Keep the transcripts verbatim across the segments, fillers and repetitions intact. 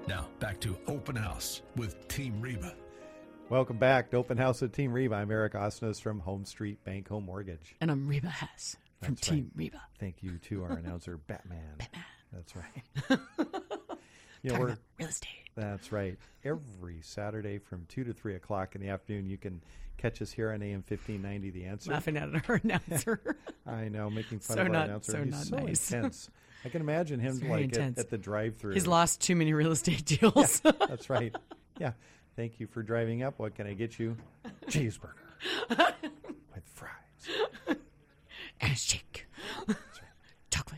Now, back to Open House with Team Reba. Welcome back to Open House with Team Reba. I'm Eric Osnos from Home Street Bank Home Mortgage. And I'm Reba Hess from That's Team right. Reba. Thank you to our announcer, Batman. Batman. That's right. You know, Talking we're, about real estate. That's right. Every Saturday from two to three o'clock in the afternoon, you can catch us here on A M fifteen ninety, The Answer. Laughing at our announcer. I know, making fun So of our not- announcer. so He's not so nice. intense. I can imagine him It's very like at, intense. at the drive-through. He's lost too many real estate deals. Yeah, that's right. Yeah. Thank you for driving up. What can I get you? Cheeseburger with fries. And a shake. Chocolate.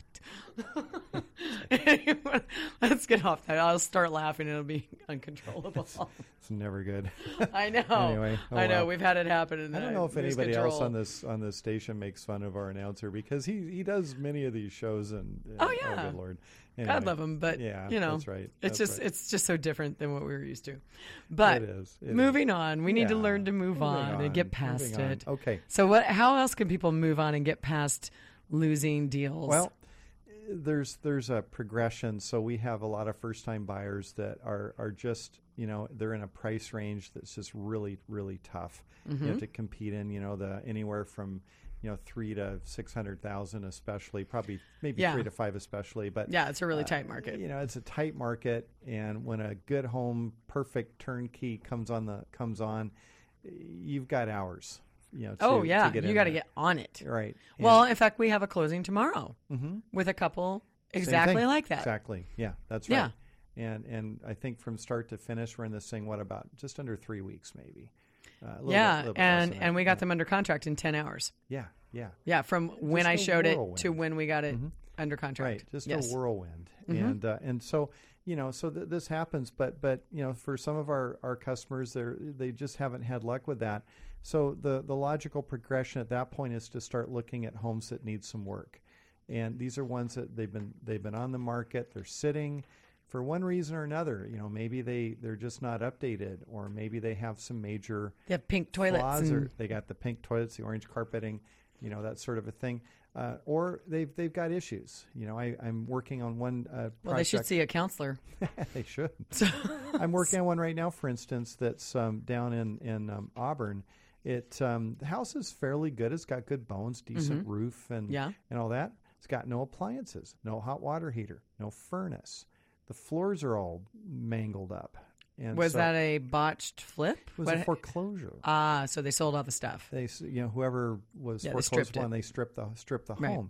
Anyway, let's get off that. I'll start laughing. It'll be uncontrollable. It's never good. I know. Anyway, oh I know. well. We've had it happen. In I the don't know if lose anybody else control. on this on this station makes fun of our announcer because he, he does many of these shows and, and Oh, yeah. good Lord. Anyway, God love him, but yeah, you know, that's right. It's That's just right. it's just so different than what we were used to. But It is. It moving is. on, we need to Yeah. learn to move Moving on, on, and get past moving on. it. Okay. So what? How else can people move on and get past losing deals? Well, there's there's a progression. So we have a lot of first time buyers that are are just, you know, they're in a price range that's just really really tough Mm-hmm. you know, to compete in. You know, the anywhere from you know three to six hundred thousand, especially probably maybe Yeah. three to five, especially. But yeah, it's a really uh, tight market. You know, it's a tight market, and when a good home, perfect turnkey comes on the comes on, you've got hours. You know, to, oh yeah, to get you in got to there. get on it. Right. Well, in fact, we have a closing tomorrow mm-hmm. with a couple Same exactly thing. like that. Exactly. Yeah, that's right. Yeah. And and I think from start to finish, we're in this thing. What about just under three weeks, maybe? Uh, a little Yeah, bit, little bit less and than and that. we got them under contract in ten hours. Yeah, yeah. Yeah, from when Just I a showed it whirlwind. to when we got it Mhm. under contract. Right, just yes. a whirlwind, Mhm. and uh, and so you know, so th- this happens, but but you know, for some of our our customers, they they just haven't had luck with that. So the the logical progression at that point is to start looking at homes that need some work, and these are ones that they've been they've been on the market, they're sitting. For one reason or another, you know, maybe they, they're just not updated, or maybe they have some major They have pink toilets. flaws, or And, they got the pink toilets, the orange carpeting, you know, that sort of a thing. Uh, or they've they've got issues. You know, I, I'm working on one uh, project. well, they should see a counselor. They should. So, I'm working on one right now, for instance, that's um, down in, in um, Auburn. It um, the house is fairly good. It's got good bones, decent roof, and Yeah. and all that. It's got no appliances, no hot water heater, no furnace. The floors are all mangled up. And was so that a botched flip? it was What- a foreclosure. Ah, so they sold all the stuff. They, s- you know, whoever was Yeah, they foreclosed stripped upon, it. they stripped the stripped the Right. home.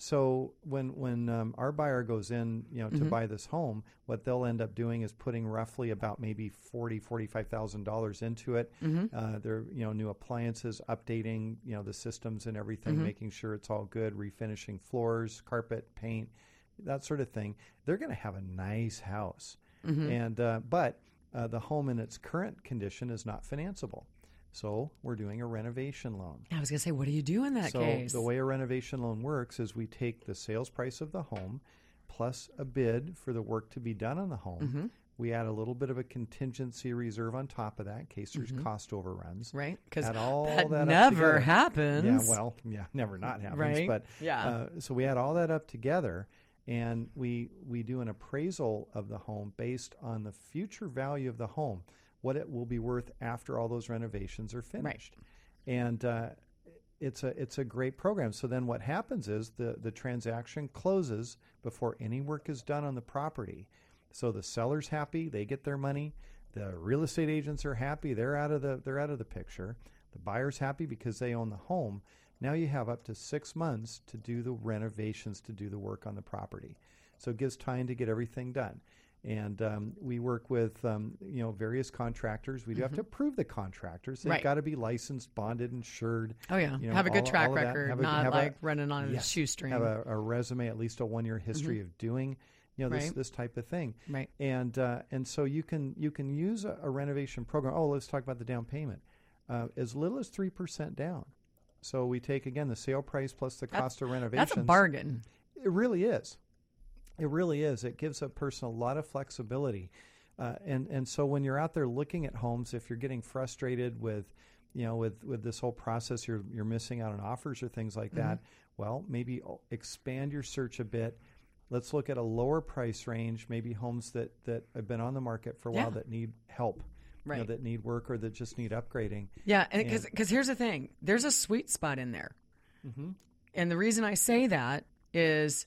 So when when um, our buyer goes in, you know, to Mhm. buy this home, what they'll end up doing is putting roughly about maybe forty, forty-five thousand dollars into it. Mm-hmm. Uh, they're you know new appliances, updating you know the systems and everything, Mhm. making sure it's all good, refinishing floors, carpet, paint, that sort of thing. They're going to have a nice house, Mm-hmm. and uh, but uh, the home in its current condition is not financeable. So we're doing a renovation loan. I was going to say, what do you do in that so case? the way a renovation loan works is we take the sales price of the home plus a bid for the work to be done on the home. Mm-hmm. We add a little bit of a contingency reserve on top of that in case there's Mhm. cost overruns. Right? Because Add all that, that up never together. happens. Yeah, well, yeah, never not happens. Right? But Yeah. uh, so we add all that up together, and we we do an appraisal of the home based on the future value of the home, what it will be worth after all those renovations are finished. And uh, it's a it's a great program. So then what happens is the the transaction closes before any work is done on the property. So the seller's happy, they get their money. The real estate agents are happy, they're out of the they're out of the picture. The buyer's happy because they own the home. Now you have up to six months to do the renovations, to do the work on the property. So it gives time to get everything done. And um, we work with um, you know various contractors. We do have to approve the contractors. They've Right. got to be licensed, bonded, insured. Oh, yeah. you know, have a good all- track all of that. record, Have a- not have a- like running on a Yes. shoestring. Have a, a resume, at least a one-year history of doing you know this Right. this type of thing. Right. And uh, and so you can you can use a, a renovation program. Oh, let's talk about the down payment. Uh, as little as three percent down. So we take again the sale price plus the That's- cost of renovations. That's a bargain. It really is. It really is. It gives a person a lot of flexibility. Uh, and, and so when you're out there looking at homes, if you're getting frustrated with, you know, with, with this whole process, you're, you're missing out on offers or things like that, well, maybe expand your search a bit. let's look at a lower price range, maybe homes that, that have been on the market for a Yeah. while that need help, Right. you know, that need work or that just need upgrading. Yeah, and because here's the thing, there's a sweet spot in there, Mm-hmm. and the reason I say that is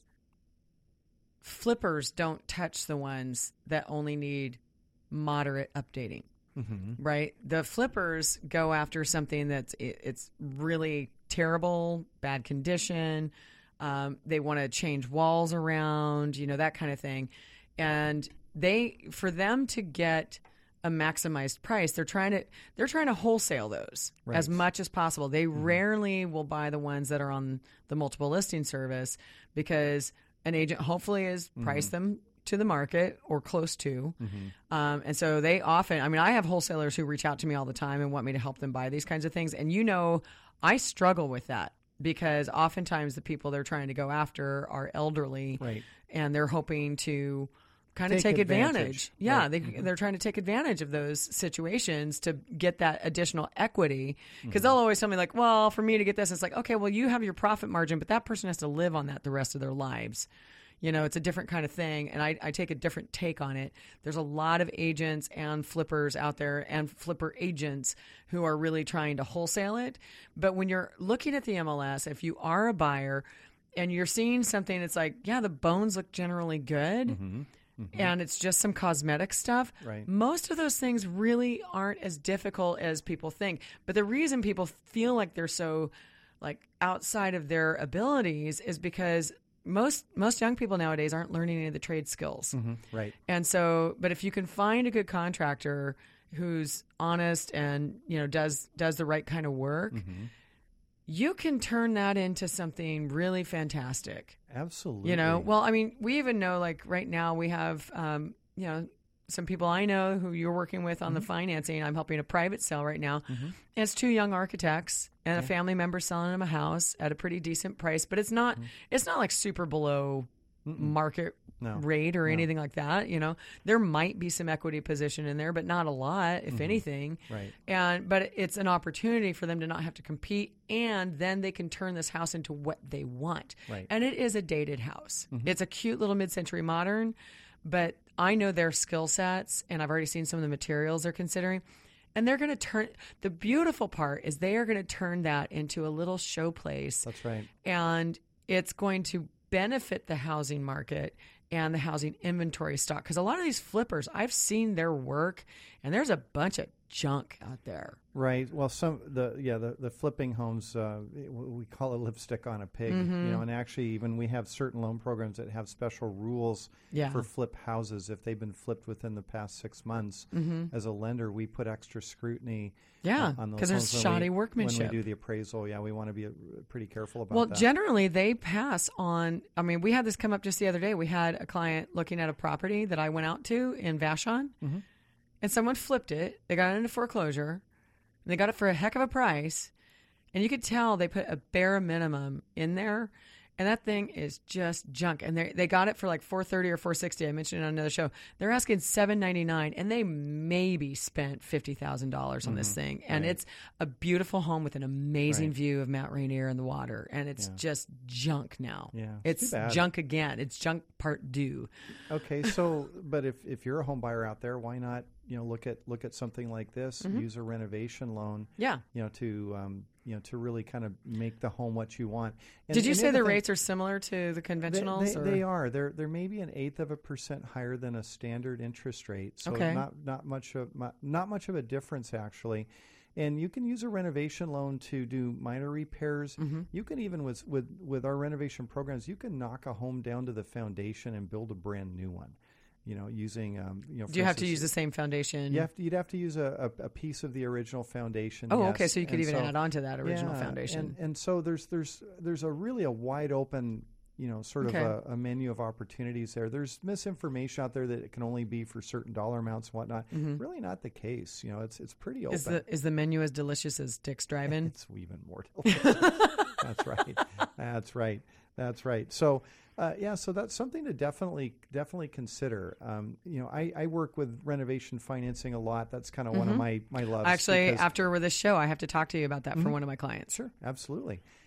flippers don't touch the ones that only need moderate updating. Mm-hmm. Right? The flippers go after something that's it, it's really terrible, bad condition. Um, they want to change walls around, you know, that kind of thing. And they, for them to get a maximized price, they're trying to they're trying to wholesale those Right. as much as possible. They mm-hmm. rarely will buy the ones that are on the multiple listing service because an agent hopefully has priced mm-hmm. them to the market or close to. Mm-hmm. Um, and so they often, I mean, I have wholesalers who reach out to me all the time and want me to help them buy these kinds of things. And, you know, I struggle with that because oftentimes the people they're trying to go after are elderly Right. and they're hoping to kind of Take take advantage. advantage. Yeah, Right. they, Mm-hmm. they're trying to take advantage of those situations to get that additional equity because mm-hmm. they'll always tell me like, well, for me to get this, it's like, okay, well, you have your profit margin, but that person has to live on that the rest of their lives. You know, it's a different kind of thing, and I, I take a different take on it. There's a lot of agents and flippers out there and flipper agents who are really trying to wholesale it. But when you're looking at the M L S, if you are a buyer and you're seeing something that's like, yeah, the bones look generally good, Mm-hmm. Mm-hmm. and it's just some cosmetic stuff, Right. most of those things really aren't as difficult as people think. But the reason people feel like they're so like outside of their abilities is because Most most young people nowadays aren't learning any of the trade skills. Mm-hmm. Right. And so, but if you can find a good contractor who's honest and, you know, does does the right kind of work, Mm-hmm. you can turn that into something really fantastic. Absolutely. You know, well, I mean, we even know like right now we have, um, you know, some people I know who you're working with on mm-hmm. the financing. I'm helping a private sale right now. Mm-hmm. And it's two young architects and yeah. a family member selling them a house at a pretty decent price, but it's not, mm-hmm. it's not like super below Mm-mm. market no. rate or no. anything like that. You know, there might be some equity position in there, but not a lot, if mm-hmm. anything. Right. And, but it's an opportunity for them to not have to compete, and then they can turn this house into what they want. Right. And it is a dated house. Mm-hmm. It's a cute little mid-century modern, but I know their skill sets, and I've already seen some of the materials they're considering. And they're going to turn, the beautiful part is they are going to turn that into a little show place. That's right. And it's going to benefit the housing market and the housing inventory stock. Because a lot of these flippers, I've seen their work, and there's a bunch of junk out there. Right. Well, some the yeah the, the flipping homes uh, we call it lipstick on a pig. Mm-hmm. You know, and actually even we have certain loan programs that have special rules yeah. for flip houses. If they've been flipped within the past six months, mm-hmm. as a lender, we put extra scrutiny. Yeah, uh, on those because there's homes shoddy when we, workmanship. When we do the appraisal, yeah, we want to be uh, pretty careful about well, that. Well, generally they pass on. I mean, we had this come up just the other day. We had a client looking at a property that I went out to in Vashon, mm-hmm. and someone flipped it. They got it into foreclosure. And they got it for a heck of a price, and you could tell they put a bare minimum in there, and that thing is just junk. And they they got it for like four thirty or four sixty. I mentioned it on another show. They're asking seven ninety-nine, and they maybe spent fifty thousand dollars on mm-hmm. this thing. And right. it's a beautiful home with an amazing right. view of Mount Rainier and the water, and it's yeah. just junk now. Yeah, it's, it's junk again. It's junk part due. Okay, so but if if you're a home buyer out there, why not? You know, look at look at something like this. Mm-hmm. Use a renovation loan. Yeah. You know, to um, you know, to really kind of make the home what you want. And, Did you and say the thing, rates are similar to the conventionals? They, or? they, they are. They're they're maybe an eighth of a percent higher than a standard interest rate. So okay. not not much of not much of a difference actually. And you can use a renovation loan to do minor repairs. Mm-hmm. You can even with with with our renovation programs, you can knock a home down to the foundation and build a brand new one. You know, using um, you know. Do you have to use the same foundation? You have to, you'd have to use a, a, a piece of the original foundation. Oh, yes. okay. So you could and even so, add on to that original yeah, foundation. And, and so there's there's there's a really a wide open, you know, sort okay. of a, a menu of opportunities there. There's misinformation out there that it can only be for certain dollar amounts and whatnot. Mm-hmm. Really not the case. You know, it's it's pretty open. Is the is the menu as delicious as Dick's Drive-In? It's even more delicious. That's right. That's right. That's right. So. Uh, yeah, so that's something to definitely definitely consider. Um, you know, I, I work with renovation financing a lot. That's kind of mm-hmm. one of my, my loves. Actually, because, after with this show, I have to talk to you about that mm-hmm. for one of my clients. Sure, absolutely.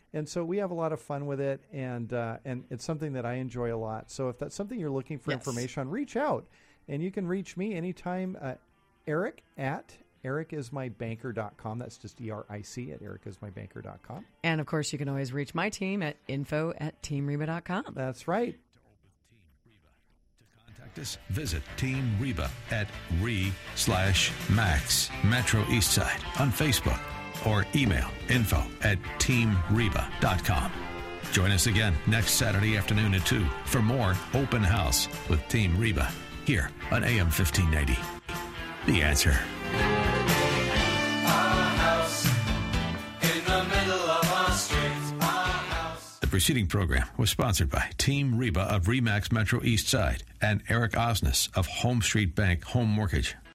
And so we have a lot of fun with it, and uh, and it's something that I enjoy a lot. So if that's something you're looking for Yes. information on, reach out. And you can reach me anytime, uh, Eric at eric is my banker dot com. That's just E R I C at eric is my banker dot com. And, of course, you can always reach my team at info at team reba dot com. That's right. Contact us. Visit Team Reba at re slash max Metro Eastside on Facebook or email info at team reba dot com. Join us again next Saturday afternoon at two for more Open House with Team Reba here on A M fifteen ninety. The Answer. The preceding program was sponsored by Team Reba of Remax Metro East Side and Eric Osnes of Home Street Bank Home Mortgage.